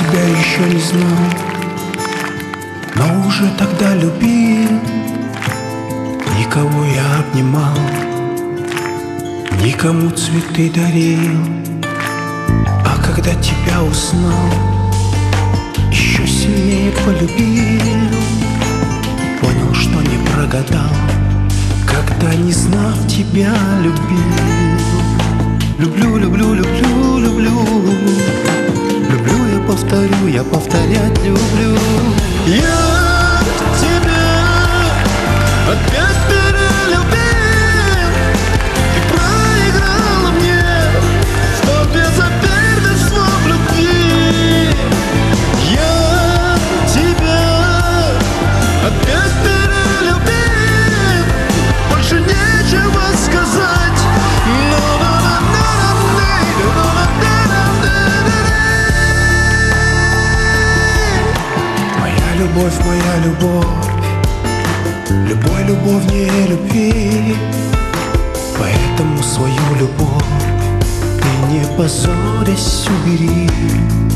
тебя еще не знал, но уже тогда любил. Никого я обнимал, никому цветы дарил. А когда тебя узнал, еще сильнее полюбил. Понял, что не прогадал, когда, не знав тебя, любил. Люблю, люблю, люблю, люблю. Люблю, я повторять люблю. Я тебя опять перелюбил. Ты проиграла мне, что теперь без слов любви. Я тебя опять перелюбил. Больше нечего сказать. Моя любовь, любой любовнее любви. Поэтому свою любовь ты, не позорясь, убери.